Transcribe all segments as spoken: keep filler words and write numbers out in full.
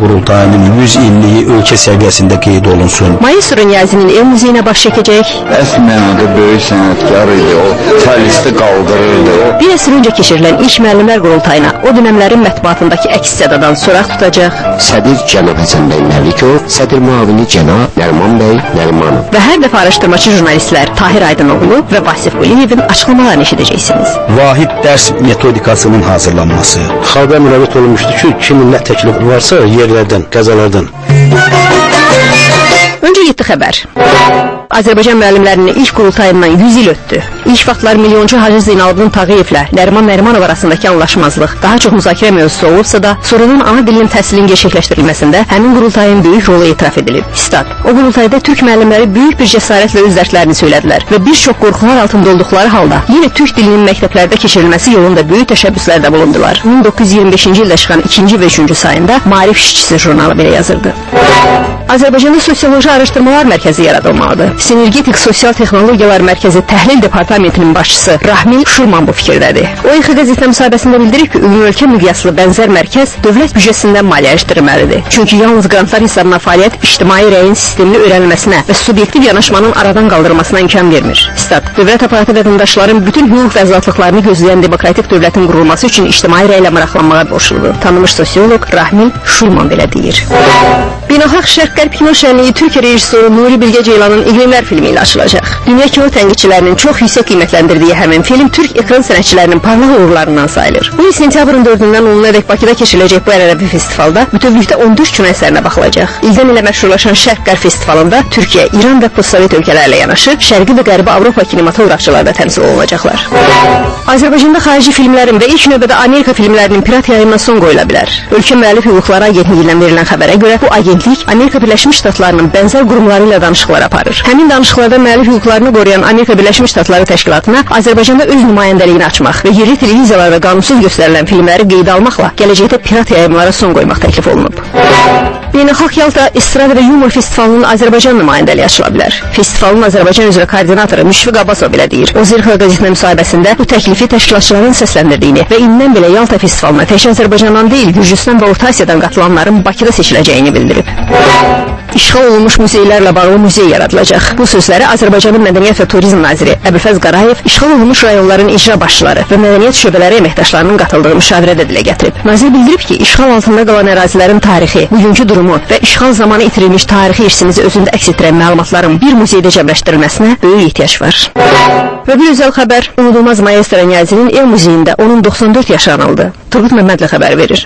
Qurultayının yüz illiyi ölkə səviyyəsində qeyd olunsun. Maestro Niyazinin ev muzeyinə baş çəkəcək. Əsl mənada böyük sənətkar idi, o solisti qaldırırdı. Bir əsr öncə keçirilən ilk müəllimlər qurultayına o dönəmlərin mətbuatındakı əks sədadan soraq tutacaq. Sədir cənab Həsən bəy Məlikov, sədir müavini cənab Nəriman bəy Nərimanov. Və hər dəfə araşdırmacı jurnalistlər Tahir Aydınoğlu və Vasif Quliyevin açıqlamalarını eşidəcəksiniz. Vahid dərs metodikasının hazırlanması. Xalqa müraciət olunmuşdu ki, kimin nə təklif varsa yerlərdən, qəzalardan. Öncə yeddi xəbər. Azərbaycan müəllimlərinin ilk qurultayından yüz il ötdü. İlk vaxtlar milyonçu Hacı Zeynalabdin Tağıyevlə Nəriman Nərimanov arasındakı anlaşmazlıq daha çox müzakirə mövzusu olubsa da, sonradan ana dilinin təhsilinin gerçəkləşdirilməsində həmin qurultayın böyük rolu etiraf edilib. Stat. O qurultayda türk müəllimləri böyük bir cəsarətlə öz dərdlərini söylədilər və bir çox qorxular altında olduqları halda yenə türk dilinin məktəblərdə keçirilməsi yolunda böyük təşəbbüslərdə bulundular. min doqquz yüz iyirmi beşinci ildə çıxan ikinci və üçüncü sayında Maarif İşçisi jurnalı belə yazırdı. Azərbaycanda sosioloji araşdırmalar mərkəzi yaradılmalıdır. Sinergetik Sosial Texnologiyalar Mərkəzi Təhlil Departamentinin başçısı Rahmil Şurman bu fikirdədir. O, İX qəzetlə müsahibəsində bildirir ki, ümumölkə miqyaslı bənzər mərkəz dövlət büdcəsindən maliyyələşdirilməlidir. Çünki yalnız qrantlar hesabına fəaliyyət ictimai rəyin sistemli öyrənilməsinə və subyektiv yanaşmanın aradan qaldırılmasına imkan vermir. Stat. Dövlət aparatı vətəndaşların bütün hüquq və azadlıqlarını gözləyən demokratik dövlətin qurulması üçün ictimai rəylə maraqlanmağa borçludur. Tanınmış sosioloq Rahmil Şurman belə deyir. Beynəlxalq Şərq Qərb kino şənliyi Türkiyə rejissoru Nuri Bilge Ceylanın İqlimlər filmi ilə açılacaq. Dünya kino tənqidçilərinin çox yüksək qiymətləndirdiyi həmin film Türk ekran sənətçilərinin parlaq uğurlarından sayılır. Bu il sentyabrın dördündən onunadək Bakıda keçiriləcək bu ədəbi festivalda bütövlükdə on dörd kino əsərinə baxılacaq. İldən ilə məşhurlaşan Şərq Qərb festivalında Türkiyə, İran və postsovet ölkələrlə yanaşı Şərqi və Qərbi Avropa kinematoqrafçıları da təmsil olunacaqlar. Azərbaycanda xarici filmlərin və ilk növbədə Amerika filmlərinin pirat yayımına son qoyula bilər. Ölkə müəllif hüquqları agentliyindən verilən xəbərə görə bu agentlik Amerika Birləşmiş Ştatlarının bənzər qurumları ilə danışıqlar aparır. Həmin danışıqlarda müəllif hüquqlarını qoruyan Amerika Birləşmiş Ştatları təşkilatına Azərbaycanda öz nümayəndəliyini açmaq və yerli televiziyalarda qanunsuz göstərilən filmləri qeydə almaqla gələcəkdə pirat yayımlara son qoymaq təklif olunub. Beynəlxalq Yalta İstrada və Yumor Festivalının Azərbaycan nümayəndəliyi açıla bilər. Festivalın Azərbaycan üzrə koordinatoru Müşfiq Abbasov belə deyir. O, Zirxla qəzetinə müsahibəsində bu təklifi təşkilatçıların səsləndirdiyini və indən belə Yalta festivalına təkcə Azərbaycandan deyil, Gürcüstan və Orta Asiyadan qatılanların Bakıda seçiləcəyini bildirib. İşğal olunmuş muzeylərlə bağlı muzey yaradılacaq. Bu sözləri Azərbaycanın Mədəniyyət və Turizm naziri Əbülfəz Qarayev işğal olunmuş rayonların icra başçıları və mədəniyyət şöbələri əməkdaşlarının qatıldığı müşavirədə dilə gətirib. Nazir bildirib ki, işğal altında qalan ərazilərin tarixi, bugünkü durumu və işğal zamanı itirilmiş tarixi irsimizi özündə əks etdirən məlumatların bir muzeydə cəmləşdirilməsinə böyük ehtiyac var. Və bir özəl xəbər, unudulmaz Maestro Niyazinin ev muzeyində onun doxsan dörd yaşı anıldı. Turgut Məmmədli xəbər verir.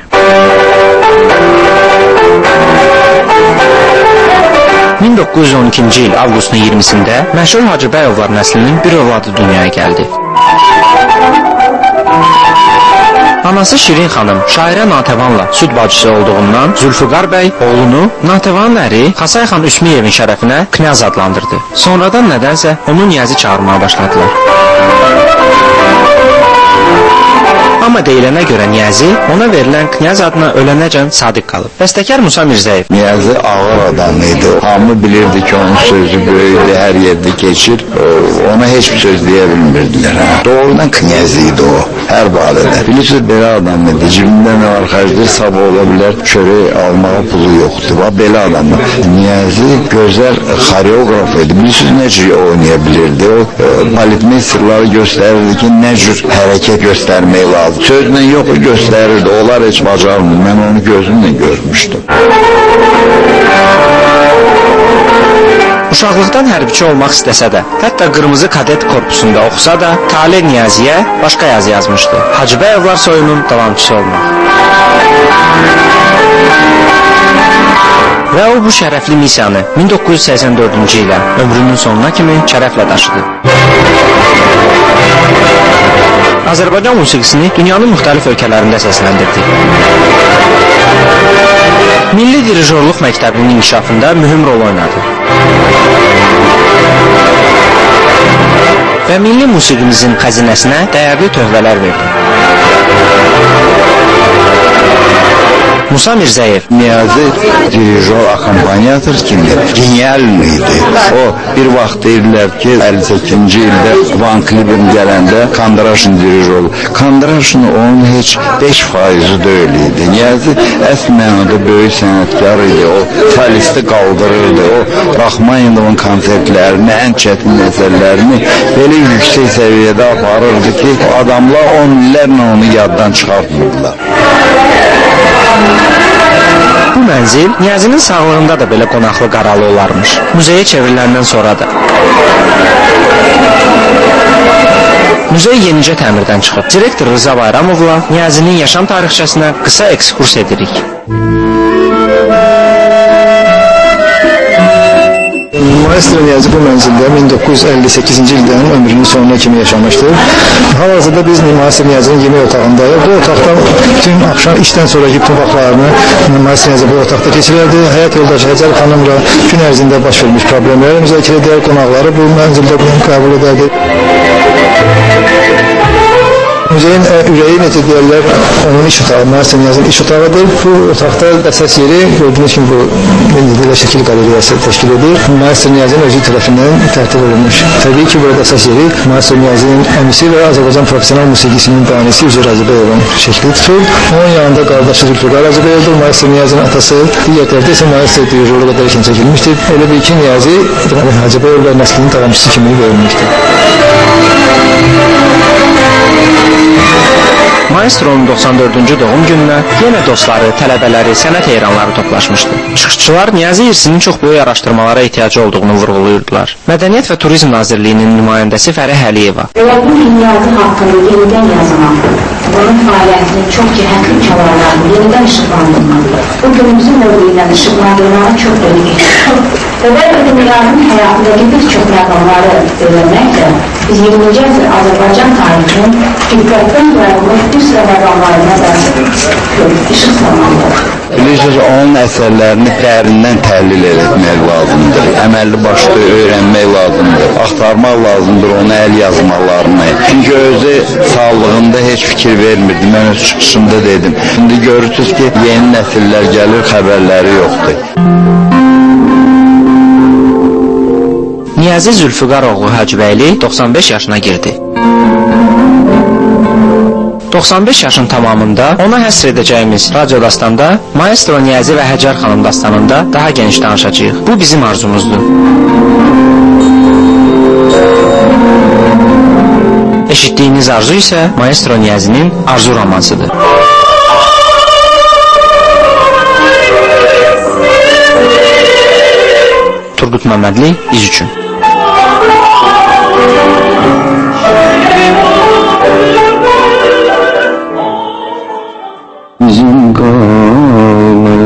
min doqquz yüz on ikinci il avqustun iyirmisində məşhur Hacıbəyovlar nəslinin bir övladı dünyaya gəldi. Anası Şirin xanım şairə Natəvanla süd bacısı olduğundan Zülfüqar bəy oğlunu Natəvanın əri Xasay xan Üsmiyevin şərəfinə knyaz adlandırdı. Sonradan nədənsə onu Niyazi çağırmaya başladılar. Amma deyilənə görə Niyazi ona verilən knyaz adına ölənəcən sadiq qalıb. Bəstəkar Musa Mirzəyev. Niyazi ağır adam idi. Hamı bilirdi ki, onun sözü böyüdü, hər yerdə keçir. Ona heç bir söz deyə bilmirdilər. Doğrudan knyaz idi o, hər barədə. Bilirsiniz, belə adam idi. Cibində nə var, xərcdir, sabah ola bilər, çörək almağa pulu yoxdur. Belə adamdır. Niyazi gözəl xoreograf idi. Bilirsiniz, nə cür oynaya bilirdi. O, politmesterları göstərirdi ki, nə cür hərəkət göstərmək lazım. Sözlə yox, göstərirdi, onlar heç bacarmır. Mən onu gözümlə görmüşdüm. Uşaqlıqdan hərbiçi olmaq istəsə də, hətta Qırmızı Kadet korpusunda oxusa da, Taleh Niyaziyə başqa yazı yazmışdı. Hacıbəyovlar soyunun davamçısı olmaq. Və o bu şərəfli missiyanı min doqquz yüz səksən dördüncü ilə ömrünün sonuna kimi şərəflə daşıdı. Azərbaycan musiqisini dünyanın müxtəlif ölkələrində səsləndirdi. Milli dirijorluq məktəbinin inkişafında mühüm rol oynadı. Və milli musiqimizin xəzinəsinə dəyərli töhvələr verdi. Musa Mirzəyev. Niyazi dirijor, akompanyator kimi genial idi. O bir vaxt deyirlər ki, əlli səkkizinci ildə Van Klibin gələndə Kandraşın dirijor. Kandraşın onun heç beş faizi deyil idi. Niyazi əsl mənada böyük sənətkar idi. O solisti qaldırırdı. O Rachmaninovun konsertlərini, ən çətin məsələlərini belə yüksək səviyyədə aparırdı ki, adamlar on illərlə onu yaddan çıxartmırdılar. Bu mənzil Niyazinin sağlığında da belə qonaqlı qaralı olarmış. Muzeyə çevriləndən sonra da. Muzey yenicə təmirdən çıxıb. Direktor Rıza Bayramovla Niyazinin yaşam tarixçəsinə qısa ekskurs edirik. Maestro Niyazi bu mənzildə min doqquz yüz əlli səkkizinci ildən ömrünün sonuna kimi yaşamışdır. Hal-hazırda biz Maestro Niyazinin yemək otağındayıq. Bu otaqda bütün axşam işdən sonraki bütün vaxtlarını Maestro Niyazi bu otaqda keçirirdi. Həyat yoldaşı Həcər xanımla gün ərzində baş vermiş problemləri müzakirə edər, qonaqları bu mənzildə bunu qəbul edərdi. Muzeyin ürəyi necə deyərlər, onun iş otağı, Maestro Niyazinin iş otağıdır. Bu otaqda əsas yeri gördüyünüz kimi bu şəkil qaleriyası təşkil edir. Maestro Niyazinin özü tərəfindən tərtib olunmuş. Təbii ki, burada əsas yeri Maestro Niyazinin əmisi və Azərbaycan profesional musiqisinin banisi Üzür Hacıbəyevin şəkli tutur. Onun yanında qardaşı Zülfüqar Hacıbəyevdir, Maestro Niyazinin atası. Digər tərəfdə isə Maestro dirijorluq edərkən çəkilmişdir. Elə bir ki, Niyazi Hacıbəyevlə nəslinin davamçısı kimi görünmüşdür. Maestro'nun doxsan dördüncü doğum gününə yenə dostları, tələbələri, sənət heyranları toplaşmışdı. Çıxışçılar Niyazi irsinin çox böyük araşdırmalara ehtiyacı olduğunu vurğulayırdılar. Mədəniyyət və Turizm Nazirliyinin nümayəndəsi Fərih Əliyeva. Elə bu Niyazi haqqında yenidən yazmaq, onun fəaliyyətini çox cəhətli kəvarlarını yenidən işıqlandırmaq, bu günümüzün növlüylə işıqlandırmağa çox öyrək. Özellikle Niyazinin həyatındakı bir çox məqamları öyrənməklə biz iyirminci əsr Azərbaycan tarixinin diqqətdən yayılmış bir sıra məqamlarına da işıq salmalıdır. Bilirsiniz, onun əsərlərini dərindən təhlil etmək lazımdır. Əməlli başlı öyrənmək lazımdır. Axtarmaq lazımdır onu əl yazmalarını. Çünki özü sağlığında heç fikir vermirdi. Mən öz çıxışımda dedim. Şimdi görürsünüz ki, yeni nəsillər gəlir, xəbərləri yoxdur. Niyazi Zülfüqar oğlu Hacıbəyli doxsan beş yaşına girdi. doxsan beş yaşın tamamında ona həsr edəcəyimiz Radio Dastanda Maestro Niyazi və Həcər xanım dastanında daha geniş danışacağıq. Bu bizim arzumuzdur. Eşitdiyiniz arzu isə Maestro Niyazinin arzu romansıdır. Turgut Məmmədli, İz üçün. Bizim qalır.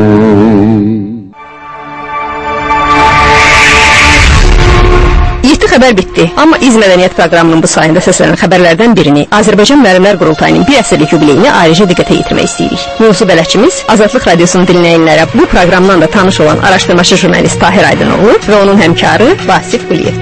Yeddi xəbər bitdi. Amma İz Mədəniyyət proqramının bu sayında səslənən xəbərlərdən birini Azərbaycan Müəllimlər Qurultayının bir əsrlik yubileyini ayrıca diqqətə yetirmək istəyirik. Mövzu bələdçimiz Azadlıq Radiosunun dinləyənlərə bu proqramdan da tanış olan araşdırmaçı jurnalist Tahir Aydınoğlu və onun həmkarı Vasif Quliyevdir.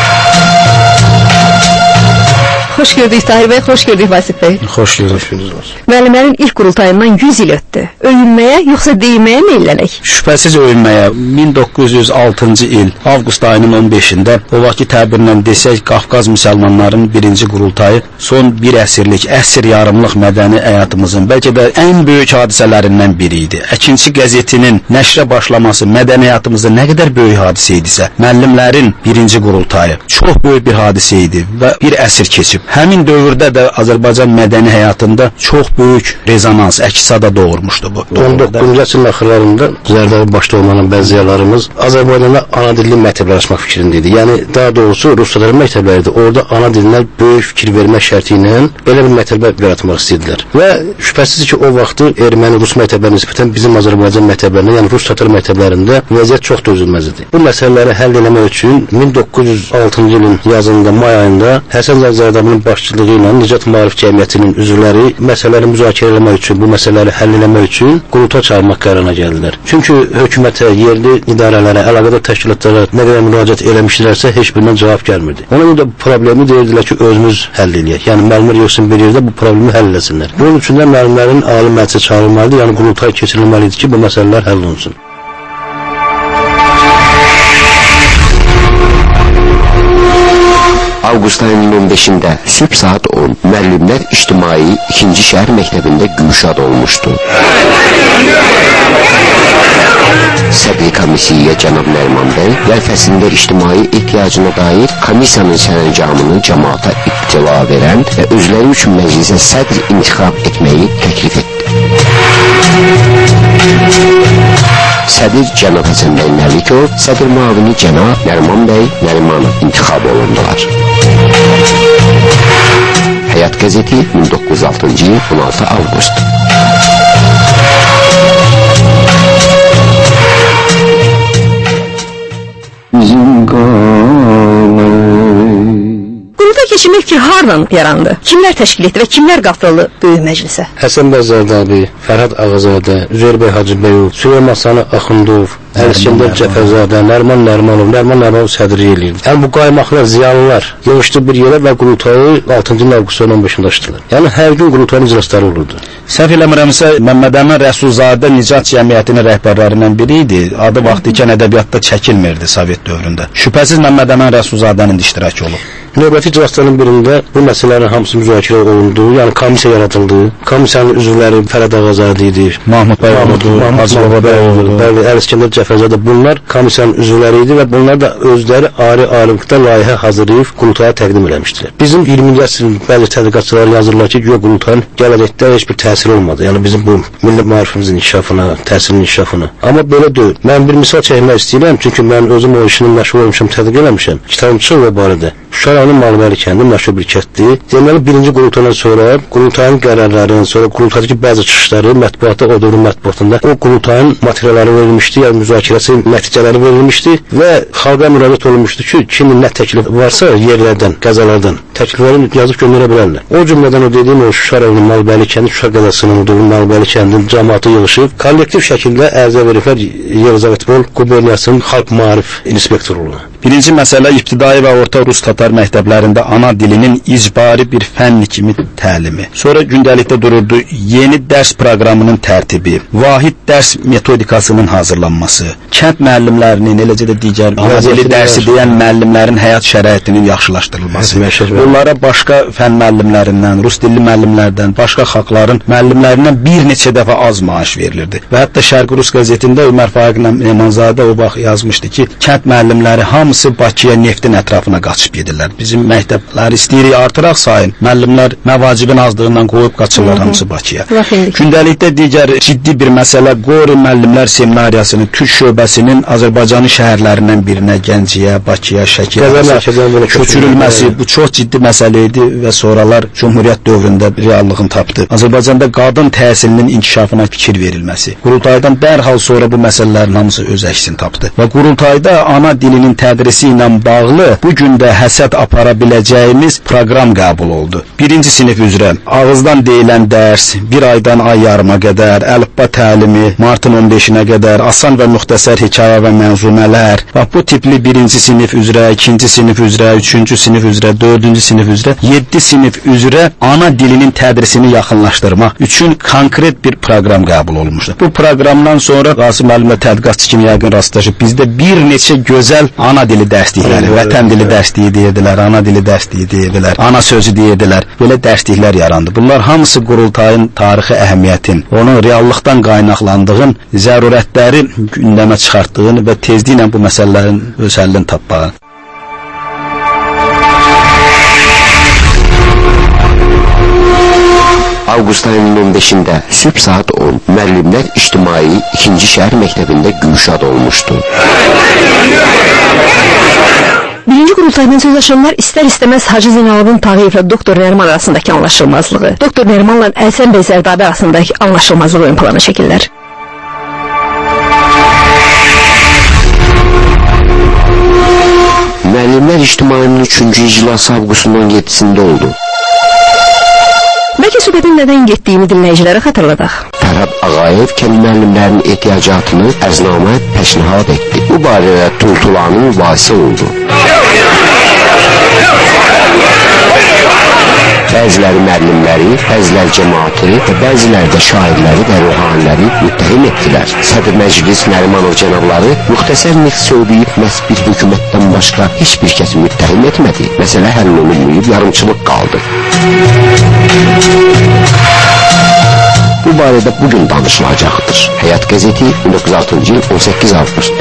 Xoş gördük Tahir bəy, xoş gördük Vasif bəy. Xoş gördük. Müəllimlərin ilk qurultayından yüz il ötdü. Öyünməyə yoxsa deyilməyə mi illənək? Şübhəsiz öyünməyə. min doqquz yüz altıncı il avqust ayının on beşində o vaxtki təbirlə desək Qafqaz müsəlmanlarının birinci qurultayı son bir əsrlik, əsr yarımlıq mədəni həyatımızın bəlkə də ən böyük hadisələrindən biri idi. Əkinçi qəzetinin nəşrə başlaması mədəni həyatımızda nə qədər böyük hadisə idisə, müəllimlərin birinci qurultayı çox böyük bir hadisə idi və bir əsr keçib. Həmin dövrdə də Azərbaycan mədəni həyatında çox böyük rezonans, əks-səda doğurmuşdu bu. on doqquzuncu əsrin axırlarında Zərdabi başda olmanın bəziyalarımız Azərbaycanda ana dilli məktəblər açmaq fikrində idi. Yəni daha doğrusu Rusların məktəbləri idi. Orada ana dilinə böyük fikir vermək şərti ilə belə bir məktəblər yaratmaq istədilər. Və şübhəsiz ki, o vaxtı erməni-rus məktəblərinə nisbətən bizim Azərbaycan məktəblərində, yəni rus-tatar məktəblərində vəziyyət çox dözülməz idi. Bu məsələləri həll etmək üçün min doqquz yüz altıncı ilin yazında, may ayında Həsən Zərdabinin Zərdabəyin başçılığı ilə Nicat Maarif Cəmiyyətinin üzvləri məsələləri müzakirə etmək üçün, bu məsələləri həll etmək üçün qurultay çağırmaq qərarına gəldilər. Çünki hökumətə, yerli idarələrə, əlaqədar təşkilatlara nə qədər müraciət eləmişdilərsə, heç birindən cavab gəlmirdi. Ona görə bu problemi deyirdilər ki, özümüz həll eləyək. Yəni müəllimlər yoxsun bir yerdə bu problemi həll etsinlər. Bunun üçün də müəllimlərin ali məclisə çağırılmalıdır, yəni qurultay keçirilməlidir ki, bu məsələlər həll olunsun. Avqust ayının on beşində sübh saat on müəllimlər ictimai ikinci şəhər məktəbində gümüşad olmuşdu. Sədri komissiyaya cənab Nəriman bəy yay fəslində ictimai ehtiyacına dair komissiyanın sərəncamını cəmaata ittila verən və özləri üçün məclisə sədr intixab etməyi təklif etdi. Sədr cənab Həsən bəy Nəvikov, sədr müavini cənab Nəriman bəy Nərimanov intixab olundular. Həyat qəzeti min doqquz yüz altıncı il on altı avqust. Qurultay keçirmək fikri hardan yarandı? Kimlər təşkil etdi və kimlər qatıldı böyük məclisə? Həsən bəy Zərdabi, Fərhad Ağazadə, Üzeyir bəy Hacıbəyov, Süleyman Sani Axundov, Əliskəndər Cəfərzadə, Nəriman Nərimanov, Nəriman Nərimanov sədri eləyirdi. Yəni bu qaymaqlar, ziyalılar yığışdı bir yerə və qurultayı altıncı avqustun on beşində açdılar. Yəni hər gün qurultayın iclasları olurdu. Səhv eləmirəmsə, Məmməd Əmin Rəsulzadə Nicat Cəmiyyətinin rəhbərlərindən biri idi. Adı vaxtı ikən ədəbiyyatda çəkilmirdi Sovet dövründə. Şübhəsiz Məmməd Əmin Rəsulzadənin də iştirakı olub. Növbəti iclasların birində bu məsələlərin hamısı müzakirə olundu. Yəni komissiya yaradıldı. Komissiyanın üzvləri Fərhad Ağazadə idi, Mahmud bəy oldu, Hacı Bababəy oldu, bəli, Əliskəndər Cəfərzadə. Bunlar komissiyanın üzvləri idi və bunlar da özləri ayrı-ayrılıqda layihə hazırlayıb qurultaya təqdim eləmişdilər. Bizim iyirminci əsrin bəzi tədqiqatçıları yazırlar ki, yox, qurultayın gələcəkdə heç bir təsiri olmadı. Yəni bizim bu milli maarifimizin inkişafına, təhsilin inkişafına. Amma belə deyil. Mən bir misal çəkmək istəyirəm, çünki mən özüm o işini məşğul olmuşam, tədqiq eləmişəm. Kitabım çıxır o barədə. Şuşaranın Malbəli kəndi məşhur bir kənddir. Deməli, birinci qurultaydan sonra qurultayın qərarlarının, sonra qurultaydakı bəzi çıxışları mətbuata, o dövrün mətbuatında o qurultayın materialları verilmişdi, yəni müzakirəsi nəticələri verilmişdi və xalqa müraciət olunmuşdu ki, kimin nə təklif varsa yerlərdən, qəzalardan təkliflərini yazıb göndərə bilərlər. O cümlədən o dediyim o Şuşaranın Malbəli kəndi, Şuşa qəzasının o dövrün Malbəli kəndinin cəmaatı yığışıb, kollektiv şəkildə ərizə veriblər Yelizavetpol quberniyasının xalq maarif inspektorluğuna. Birinci məsələ ibtidai və orta rus tatar məktəblərində ana dilinin icbari bir fənn kimi təlimi. Sonra gündəlikdə dururdu yeni dərs proqramının tərtibi, vahid dərs metodikasının hazırlanması, kənd müəllimlərinin, eləcə də digər vəzili dərsi deyən müəllimlərin həyat şəraitinin yaxşılaşdırılması. Bunlara başqa fənn müəllimlərindən, rus dilli müəllimlərdən, başqa xalqların müəllimlərindən bir neçə dəfə az maaş verilirdi. Və hətta Şərqi Rus qəzetində Ömər Faiq Nemanzadə o vaxt yazmışdı ki, kənd müəllimləri hamısı Bakıya neftin ətrafına qaçıb gedirlər. Bizim məktəbləri istəyirik artıraq sayın. Müəllimlər məvacibin azlığından qoyub qaçırlar hamısı Bakıya. Gündəlikdə digər ciddi bir məsələ Qori müəllimlər seminariyasının Türk şöbəsinin Azərbaycanın şəhərlərindən birinə Gəncəyə, Bakıya, Şəkiyə köçürülməsi bu çox ciddi məsələ idi və sonralar Cumhuriyyət dövründə reallığını tapdı. Azərbaycanda qadın təhsilinin inkişafına fikir verilməsi. Qurultaydan dərhal sonra bu məsələlərin hamısı öz əksini tapdı. Və qurultayda ana dilinin tədrisi ilə bağlı bu gün də həsəd apara biləcəyimiz proqram qəbul oldu. Birinci sinif üzrə ağızdan deyilən dərs, bir aydan ay yarıma qədər, əlifba təlimi, martın on beşinə qədər, asan və müxtəsər hekayə və mənzumələr, və bu tipli birinci sinif üzrə, ikinci sinif üzrə, üçüncü sinif üzrə, dördüncü sinif üzrə, yeddi sinif üzrə ana dilinin tədrisini yaxınlaşdırmaq üçün konkret bir proqram qəbul olunmuşdur. Bu proqramdan sonra Qasım müəllimlə tədqiqatçı kimi yəqin rastlaşıb bizdə bir neçə gözəl ana dili dərslikləri, vətən dili dərsliyi deyirdilər, ana dili dərsliyi deyirdilər, ana sözü deyirdilər. Belə dərsliklər yarandı. Bunlar hamısı qurultayın tarixi əhəmiyyətin, onun reallıqdan qaynaqlandığın zərurətləri gündəmə çıxartdığını və tezliklə bu məsələlərin öz həllini tapmağı. Avqust ayının on beşində sübh saat on müəllimlər ictimai ikinci şəhər məktəbində gümüşad olmuşdu. Birinci qurultaydan söz açanlar istər-istəməz Hacı Zeynalabdin Tağıyevlə doktor Nəriman arasındakı anlaşılmazlığı, doktor Nərimanla Həsən bəy Zərdabi arasındakı anlaşılmazlığı ön plana çəkirlər. Müəllimlər ictimainin üçüncü iclası avqustun on yeddisində oldu. Peki söhbətin nədən getdiyini dinləyicilərə xatırladaq. Fərhad Ağayev kənd müəllimlərinin ehtiyacatını əznamə təşnihad etdi. Bu barədə Tultulanın vasi oldu. Bəziləri müəllimləri, bəziləri cəmaatı və bəziləri də şairləri və ruhaniləri müttəhim etdilər. Sədr Məclis Nərimanov cənabları müxtəsər nitq söyləyib məhz bir hökumətdən başqa heç bir kəsi müttəhim etmədi. Məsələ həll olunmayıb, yarımçılıq qaldı. Bu barədə bugün danışılacaqdır. Həyat qəzeti min doqquz yüz altıncı il on səkkiz avqust.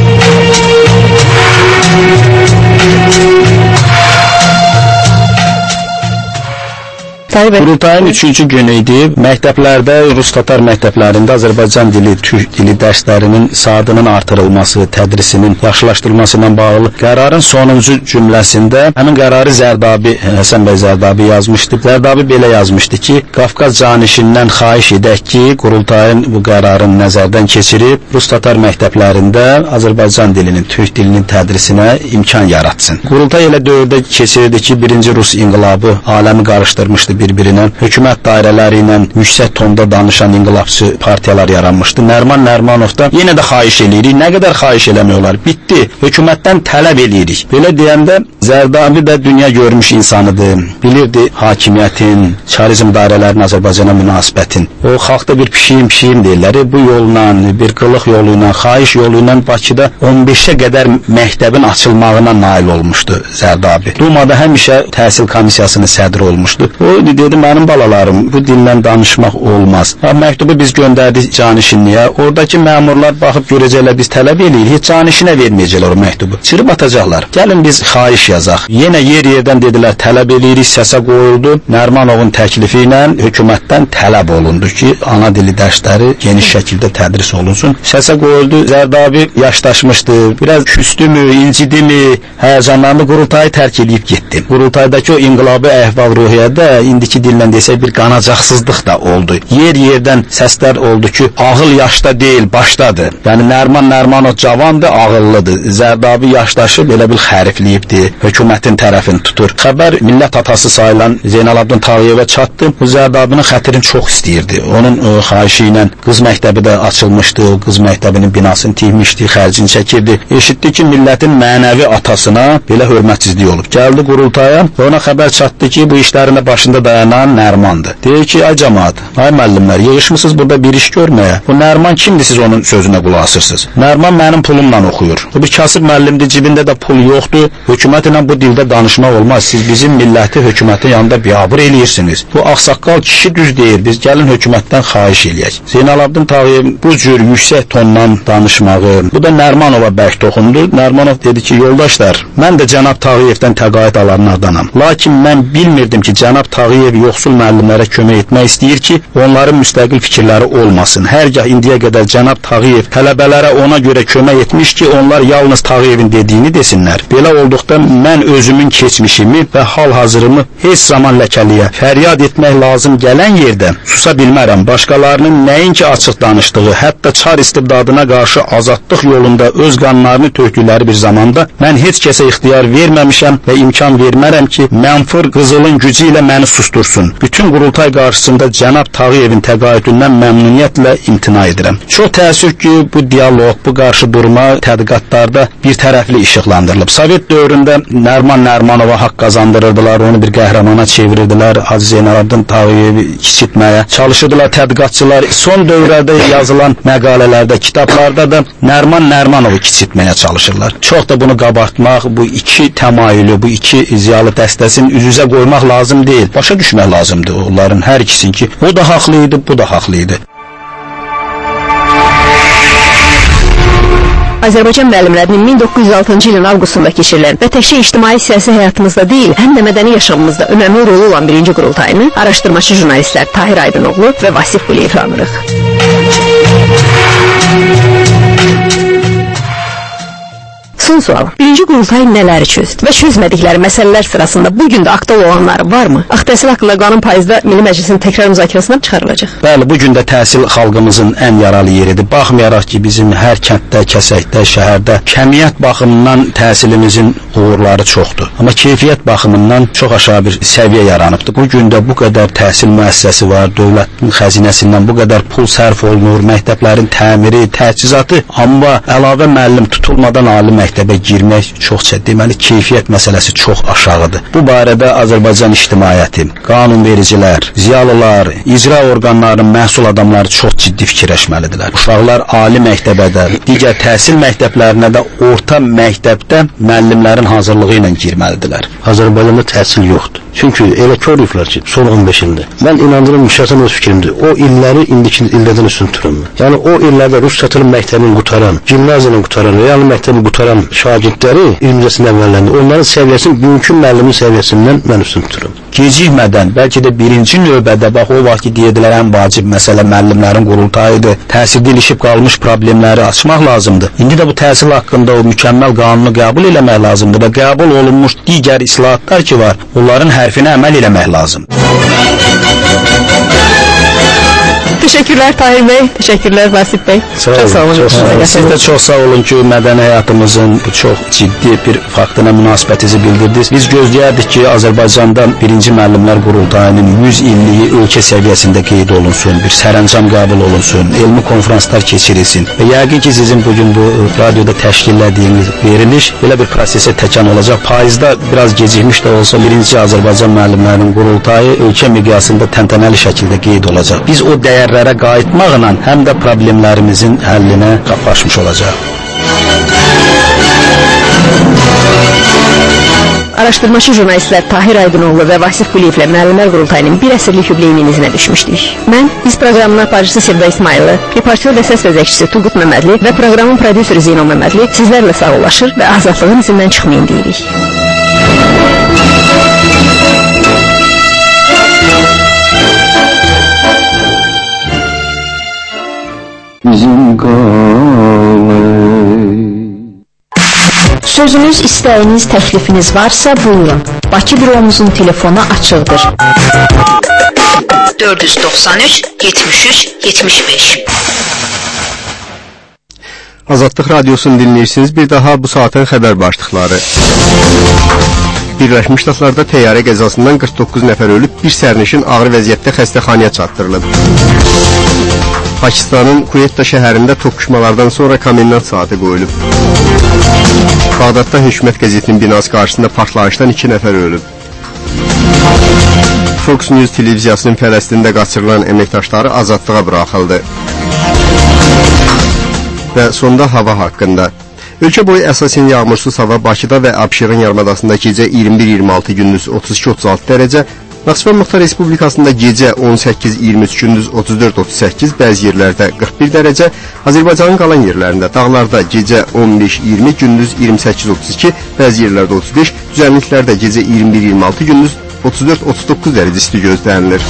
Qurultayın üçüncü günü idi. Məktəblərdə, Rus-Tatar məktəblərində Azərbaycan dili, Türk dili dərslərinin saatının artırılması, tədrisinin yaxşılaşdırılması ilə bağlı qərarın sonuncu cümləsində həmin qərarı Zərdabi, Həsən bəy Zərdabi yazmışdı. Zərdabi belə yazmışdı ki, Qafqaz canişindən xahiş edək ki, Qurultayın bu qərarın nəzərdən keçirib, Rus-Tatar məktəblərində Azərbaycan dilinin, Türk dilinin tədrisinə imkan yaratsın. Qurultay elə dövrdə keçirdi ki, birinci Rus inqilabı aləmi qarışdırmışdı bir-birinə. Hökumət dairələri ilə yüksək tonda danışan inqilabçı partiyalar yaranmışdı. Nərman Nərmanov da yenə də xahiş eləyirik. Nə qədər xahiş eləmək olar? Bitdi. Hökumətdən tələb eləyirik. Belə deyəndə Zərdabi də dünya görmüş insanıdır. Bilirdi hakimiyyətin, çarizm dairələrinin Azərbaycana münasibətin. O xalqda bir pişiyim pişiyim deyirlər. Bu yolla, bir qılıq yolu ilə, xahiş yolu ilə Bakıda on beşə qədər məktəbin açılmağına nail olmuşdu Zərdabi. Dumada həmişə təhsil komissiyasının sədri olmuşdu. O dedi, mənim balalarım, bu dillə danışmaq olmaz. Ha, məktubu biz göndərdik canişinliyə. Oradakı məmurlar baxıb görəcəklər, biz tələb eləyirik. Heç canişinə verməyəcəklər o məktubu. Çırıb atacaqlar. Gəlin biz xahiş yazaq. Yenə yer yerdən dedilər, tələb eləyirik, səsə qoyuldu. Nərmanovun təklifi ilə hökumətdən tələb olundu ki, ana dili dərsləri geniş şəkildə tədris olunsun. Səsə qoyuldu. Zərdabi yaşdaşmışdı. Biraz küstümü, incidimi, həyəcanlarını Qurultayı tərk edib getdi. Qurultaydakı o inqilabi əhval-ruhiyyədə indiki dillə desək bir qanacaqsızlıq da oldu. Yer yerdən səslər oldu ki, ağıl yaşda deyil, başdadır. Yəni Nərman Nərmanov cavandır, ağıllıdır. Zərdabi yaşdaşıb elə bil xərifliyibdi. Hökumətin tərəfini tutur. Xəbər millət atası sayılan Zeynalabdin Tağıyevə çatdı. Bu Zərdabinin xətrini çox istəyirdi. Onun ə, xahişi ilə qız məktəbi də açılmışdı. O qız məktəbinin binasını tikmişdi, xərcini çəkirdi. Eşitdi ki, millətin mənəvi atasına belə hörmətsizlik olub. Gəldi Qurultaya, ona xəbər çatdı ki, bu işlərində başında dayanan Nərmandır. Deyir ki, ay cəmaat, ay müəllimlər, yığışmısınız burada bir iş görməyə. Bu Nərman kimdir, siz onun sözünə qulaq asırsınız? Nərman mənim pulumla oxuyur. Bu bir kasıb müəllimdir, cibində də pul yoxdur. Hökumət ilə bu dildə danışmaq olmaz. Siz bizim milləti hökumətin yanında biabır eləyirsiniz. Bu ağsaqqal kişi düz deyir. Biz gəlin hökumətdən xahiş eləyək. Zeynalabdin Tağıyev bu cür yüksək tondan danışmağı, bu da Nərmanova bərk toxundu. Nərmanov dedi ki, yoldaşlar, mən də cənab Tağıyevdən təqaüd alanlardanam. Lakin mən bilmirdim ki, cənab Tağıyev yoxsul müəllimlərə kömək etmək istəyir ki, onların müstəqil fikirləri olmasın. Hərgah indiyə qədər cənab Tağıyev tələbələrə ona görə kömək etmiş ki, onlar yalnız Tağıyevin dediyini desinlər. Belə olduqda mən özümün keçmişimi və hal-hazırımı heç zaman ləkəliyə, fəryad etmək lazım gələn yerdə susa bilmərəm. Başqalarının nəinki açıq danışdığı, hətta çar istibdadına qarşı azadlıq yolunda öz qanlarını tökdükləri bir zamanda mən heç kəsə ixtiyar verməmişəm və imkan vermərəm ki, mənfur qızılın gücü ilə məni sustursun. Bütün Qurultay qarşısında cənab Tağıyevin təqaüdündən məmnuniyyətlə imtina edirəm. Çox təəssüf ki, bu dialoq, bu qarşı durma tədqiqatlarda bir tərəfli işıqlandırılıb. Sovet dövründə Nərman Nərmanova haqq qazandırırdılar, onu bir qəhrəmana çevirirdilər, Hacı Zeynalabdin Tağıyevi kiçiltməyə çalışırdılar tədqiqatçılar. Son dövrlərdə yazılan məqalələrdə, kitablarda da Nərman Nərmanovu kiçiltməyə çalışırlar. Çox da bunu qabartmaq, bu iki təmayülü, bu iki ziyalı dəstəsini üz-üzə qoymaq lazım deyil. Başa düşmək lazımdır onların hər ikisini ki, o da haqlı idi, bu da haqlı idi. Azərbaycan müəllimlərinin min doqquz yüz altıncı ilin avqustunda keçirilən və təkcə ictimai siyasi həyatımızda deyil, həm də mədəni yaşamımızda önəmli rolu olan birinci qurultayını araşdırmacı jurnalistlər Tahir Aydınoğlu və Vasif Quliyev tanırıq. Son sual. Birinci qurultay nələri çözdü və çözmədikləri məsələlər sırasında bugün də aktual olanlar varmı? Axı təhsil haqqında qanun payızda Milli Məclisin təkrar müzakirəsinə çıxarılacaq. Bəli, bugün də təhsil xalqımızın ən yaralı yeridir. Baxmayaraq ki, bizim hər kənddə, kəsəkdə, şəhərdə kəmiyyət baxımından təhsilimizin uğurları çoxdur. Amma keyfiyyət baxımından çox aşağı bir səviyyə yaranıbdır. Bugün də bu qədər təhsil müəssisəsi var, dövlətin xəzinəsindən bu qədər pul sərf olunur, məktəblərin təmiri, təchizatı, amma əlavə müəllim tutulmadan ali məktəbə girmək çox çətin. Deməli, keyfiyyət məsələsi çox aşağıdır. Bu barədə Azərbaycan ictimaiyyəti, qanunvericilər, ziyalılar, icra orqanlarının məsul adamları çox ciddi fikirləşməlidirlər. Uşaqlar ali məktəbə də, digər təhsil məktəblərinə də orta məktəbdə müəllimlərin hazırlığı ilə girməlidirlər. Azərbaycanda təhsil yoxdur. Çünki elə körüklər ki, son on beş ildə. Mən inandırım, şəxsən öz fikrimdir. O illəri indiki illərdən üstün tuturam. Yəni o illərdə Rus çatılım məktəbini qutaran, gimnaziyanı qutaran, real məktəbi qutaran şagirdləri ilmcəsinin əvvəllərində onların səviyyəsini bugünkü müəllimin səviyyəsindən mən üstün tuturam. Gecikmədən, bəlkə də birinci növbədə bax o vaxt deyədilər ən vacib məsələ müəllimlərin qurultayıdır. Təhsildə ilişib qalmış problemləri açmaq lazımdır. İndi də bu təhsil haqqında o mükəmməl qanunu qəbul etmək lazımdır və qəbul olunmuş digər islahatlar ki var, onların hərfinə əməl etmək lazımdır. Teşekkürler Tahir Bey, teşekkürler Basit Bey. Sağ olun. Çok sağ olun. Çok sağ olun. Siz de çok sağ olun ki mədəni həyatımızın bu çox ciddi bir faktına münasibətinizi bildirdiniz. Biz gözləyərdik ki, Azərbaycandan birinci müəllimlər qurultayının yüz illiyi ölkə səviyyəsində qeyd olunsun, bir sərəncam qəbul olunsun, elmi konferanslar keçirilsin. Və yəqin ki, sizin bugün bu radioda təşkillədiyiniz veriliş belə bir prosesə təkan olacaq. Payızda biraz gecikmiş də olsa birinci Azərbaycan müəllimlərinin qurultayı ölkə miqyasında təntənəli şəkildə qeyd olacaq. Biz o dəyərlərə qayıtmaqla həm də problemlərimizin həllinə qapı açmış olacaq. Araşdırmacı jurnalistlər Tahir Aydınoğlu və Vasif Quliyevlə müəllimlər qurultayının bir əsrlik yubileyinin izinə düşmüşdük. Mən biz proqramının aparıcısı Sevda İsmayılı, reportyor və səs vəzəkçisi Turgut Məmmədli və proqramın prodüseri Zeyno Məmmədli sizlərlə sağollaşır və azadlığın izindən çıxmayın deyirik. Bizim qalay. Sözünüz, istəyiniz, təklifiniz varsa buyurun. Bakı büromuzun telefonu açıqdır. dörd yüz doxsan üç yetmiş üç yetmiş beş. Azadlıq Radiosunu dinləyirsiniz. Bir daha bu saatin xəbər başlıqları. Birləşmiş Ştatlarda təyyarə qəzasından qırx doqquz nəfər ölüb, bir sərnişin ağır vəziyyətdə xəstəxanaya çatdırılıb. Pakistanın Kuveytda şəhərində toqquşmalardan sonra komendant saatı qoyulub. Bağdadda hökumət qəzetinin binası qarşısında partlayışdan iki nəfər ölüb. Fox News televiziyasının Fələstində qaçırılan əməkdaşları azadlığa buraxıldı. Və sonda hava haqqında. Ölkə boyu əsasən yağmursuz hava Bakıda və Abşeron yarımadasında gecə iyirmi bir iyirmi altı, gündüz otuz iki otuz altı dərəcə, Naxçıvan Muxtar Respublikasında gecə on səkkiz iyirmi üç, gündüz otuz dörd otuz səkkiz, bəzi yerlərdə qırx bir dərəcə, Azərbaycanın qalan yerlərində, dağlarda gecə on beş iyirmi, gündüz iyirmi səkkiz otuz iki, bəzi yerlərdə otuz beş, düzənliklərdə gecə iyirmi bir iyirmi altı, gündüz otuz dörd otuz doqquz dərəcə isti gözlənilir.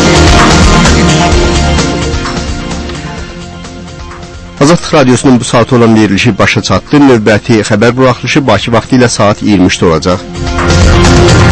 Azadlıq Radiosunun bu saat olan verilişi başa çatdı. Növbəti xəbər buraxılışı Bakı vaxtı ilə saat iyirmi üçdə olacaq.